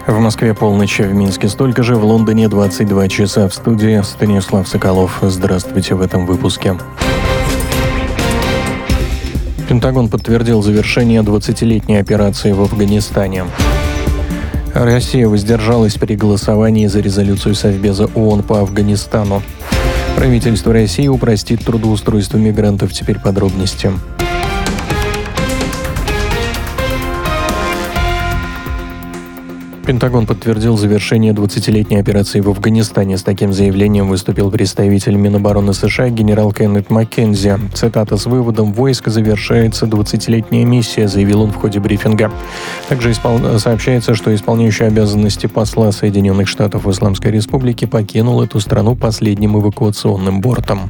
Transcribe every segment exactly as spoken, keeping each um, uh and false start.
В Москве полночь, в Минске столько же, в Лондоне двадцать два часа. В студии Станислав Соколов. Здравствуйте в этом выпуске. Пентагон подтвердил завершение двадцатилетней операции в Афганистане. Россия воздержалась при голосовании за резолюцию Совбеза ООН по Афганистану. Правительство России упростит трудоустройство мигрантов. Теперь подробности. Пентагон подтвердил завершение двадцатилетней операции в Афганистане. С таким заявлением выступил представитель Минобороны США генерал Кеннет Маккензи. Цитата: «С выводом войск завершается двадцатилетняя миссия», заявил он в ходе брифинга. Также испол... сообщается, что исполняющий обязанности посла Соединенных Штатов в Исламской Республике покинул эту страну последним эвакуационным бортом.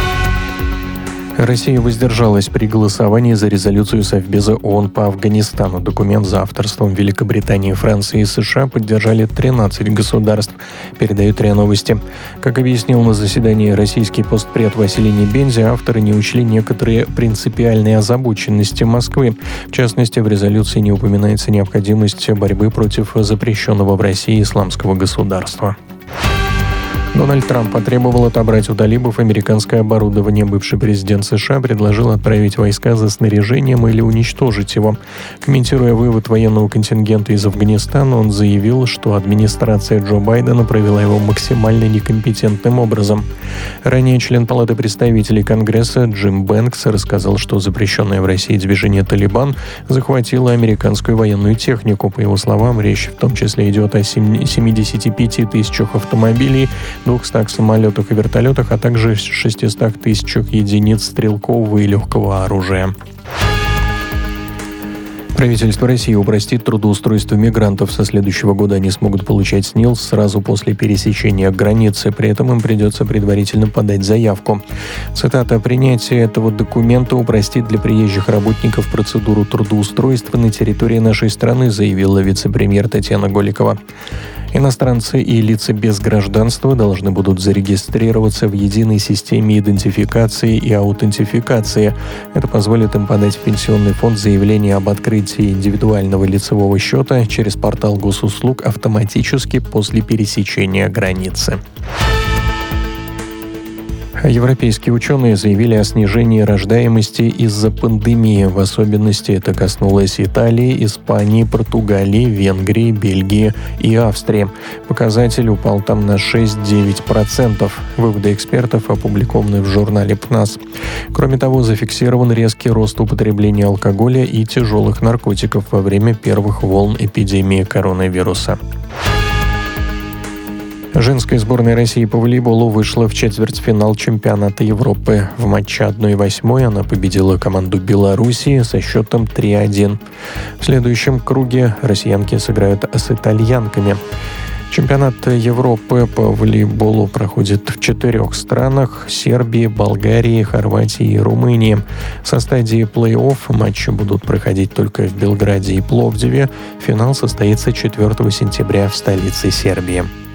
Россия воздержалась при голосовании за резолюцию Совбеза ООН по Афганистану. Документ за авторством Великобритании, Франции и США поддержали тринадцать государств, передают РИА Новости. Как объяснил на заседании российский постпред Василий Небензи, авторы не учли некоторые принципиальные озабоченности Москвы. В частности, в резолюции не упоминается необходимость борьбы против запрещенного в России исламского государства. Дональд Трамп потребовал отобрать у талибов американское оборудование. Бывший президент США предложил отправить войска за снаряжением или уничтожить его. Комментируя вывод военного контингента из Афганистана, он заявил, что администрация Джо Байдена провела его максимально некомпетентным образом. Ранее член Палаты представителей Конгресса Джим Бэнкс рассказал, что запрещенное в России движение «Талибан» захватило американскую военную технику. По его словам, речь в том числе идет о семидесяти пяти тысячах автомобилей, двухстах самолетах и вертолетах, а также шестистах тысячах единиц стрелкового и легкого оружия. Правительство России упростит трудоустройство мигрантов. Со следующего года они смогут получать СНИЛС сразу после пересечения границы. При этом им придется предварительно подать заявку. Цитата: «Принятие этого документа упростит для приезжих работников процедуру трудоустройства на территории нашей страны», заявила вице-премьер Татьяна Голикова. Иностранцы и лица без гражданства должны будут зарегистрироваться в единой системе идентификации и аутентификации. Это позволит им подать в пенсионный фонд заявление об открытии индивидуального лицевого счета через портал госуслуг автоматически после пересечения границы. Европейские ученые заявили о снижении рождаемости из-за пандемии. В особенности это коснулось Италии, Испании, Португалии, Венгрии, Бельгии и Австрии. Показатель упал там на шесть-девять процентов. Выводы экспертов опубликованы в журнале ПНАС. Кроме того, зафиксирован резкий рост употребления алкоголя и тяжелых наркотиков во время первых волн эпидемии коронавируса. Женская сборная России по волейболу вышла в четвертьфинал чемпионата Европы. В матче одна восьмая она победила команду Белоруссии со счетом три-один. В следующем круге россиянки сыграют с итальянками. Чемпионат Европы по волейболу проходит в четырех странах – Сербии, Болгарии, Хорватии и Румынии. Со стадии плей-офф матчи будут проходить только в Белграде и Пловдиве. Финал состоится четвёртого сентября в столице Сербии.